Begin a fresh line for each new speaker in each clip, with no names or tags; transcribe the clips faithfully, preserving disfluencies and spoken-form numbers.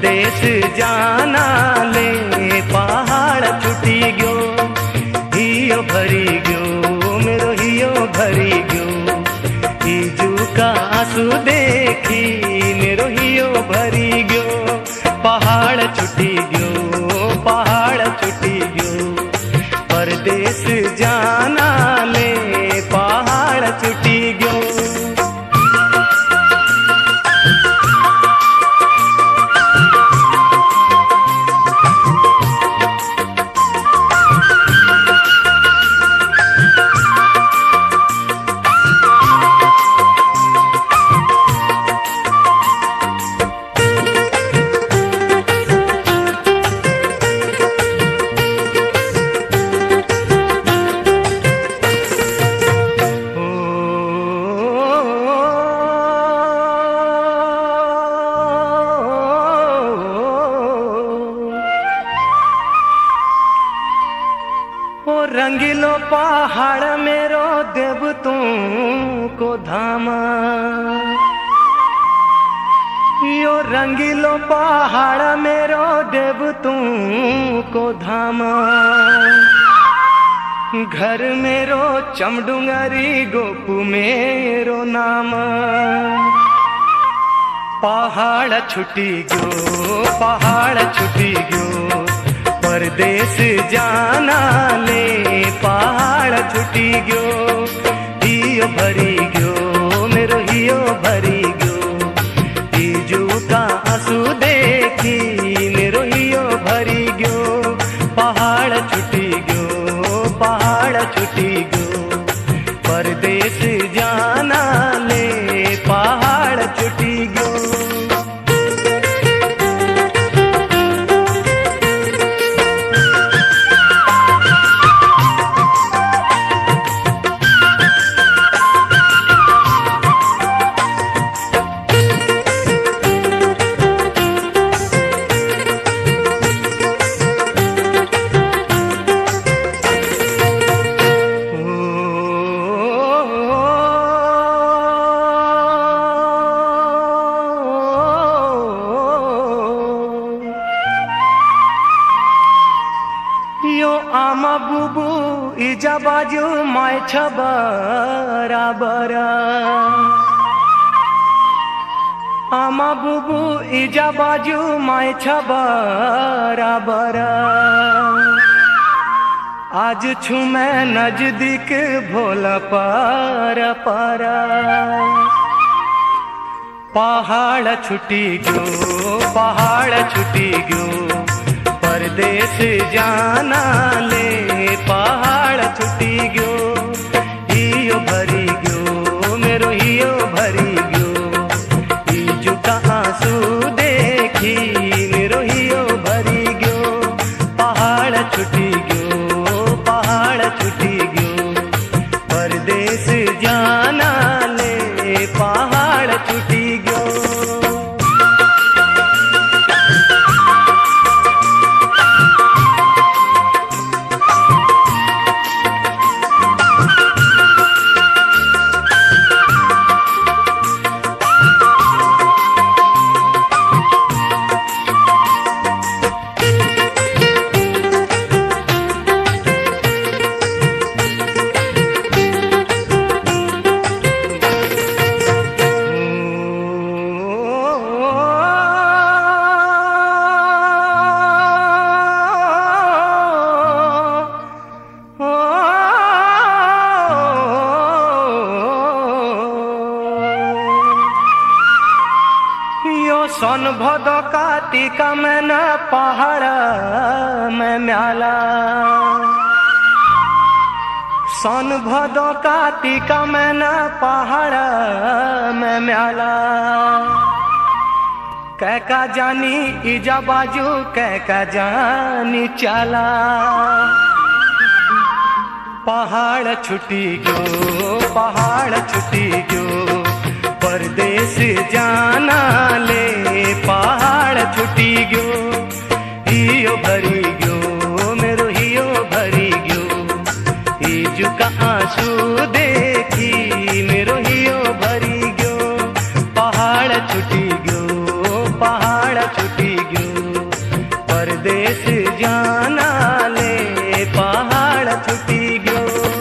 परदेस जाना ले पहाड़ छुटी गयो, हियो भरी गयो मेरो हियो भरी गयो, इजू का आंसू देखी मेरो हियो भरी गयो। पहाड़ छुटी गयो पहाड़ छुटी गयो, परदेस जाना ले पहाड़ छुटी गयो। रंगीलो पहाड़ मेरो देव तू को धामा, यो रंगीलो पहाड़ मेरो देव तू को धामा। घर मेरो चमडुंगरी गोपू मेरो नाम, पहाड़ छुटी गयो पहाड़ छुटी गयो, परदेस जाना ले पहाड़ छुटी गयो। हियो भरी गयो मेरो हियो भरी गयो, इजू का आंसू देखी मेरो हियो भरी गयो। पहाड़ छुटी गयो पहाड़ छुटी गयो, परदेस जाना ले पहाड़ छुटी गयो। आमा बुबू इजा बाजू माय बराबर, आमा बुबू इजा बाजू माय बराबर। आज छू मैं नजदीक भोला पर पर, पहाड़ छुटी गयो पहाड़ छुटी गयो, परदेस जाना ले पहाड़ छुटी गयो। हियो भरी गयो मेरो हियो भरी गयो, इजू का आंसू देखी मेरो हियो भरी गयो। पहाड़ छुटी गयो पहाड़ छुटी गयो, परदेस जाना ले पहाड़ छुटी गयो। सन भद कार्तिका में न पहाड़ में म्याला, सन भद कार्तिका में न पहाड़ में म्याला। कह का जानी इजा बाजू कह का जानी चाला, पहाड़ छुटी गयो पहाड़ छुटी गयो, परदेस जाना ले पहाड़ छुटी गयो। हियो भरी गयो मेरो हियो भरी गयो, इजू का आंसू देखी मेरो हियो भरी गयो। पहाड़ छुटी गयो पहाड़ छुटी गयो, परदेस जाना ले पहाड़ छुटी गयो।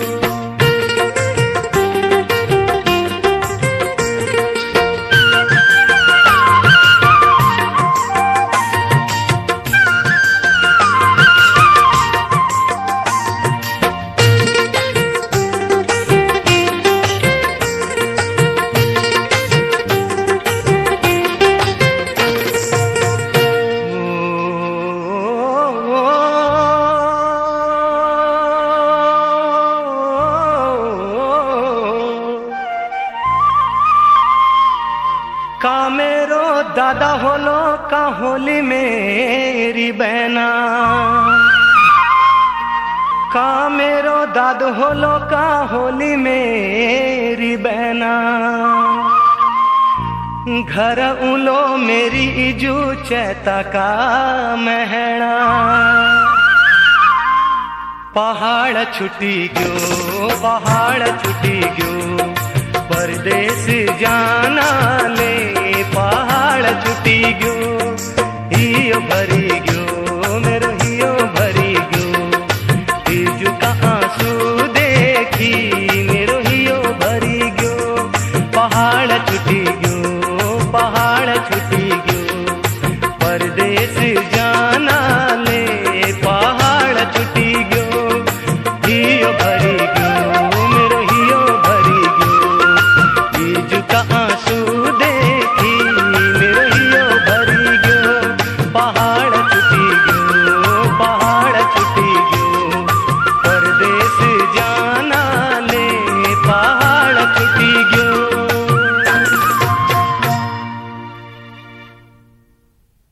का मेरो दादा होलो का होली मेरी बहना, का मेरो दाद होलो का होली मेरी बहना। घर उलो मेरी इजू चैता का महना। पहाड़ छुटी गयो पहाड़ छुटी गयो, परदेस जाना ले पहाड़ छुटी गयो, हियो भरी गयो।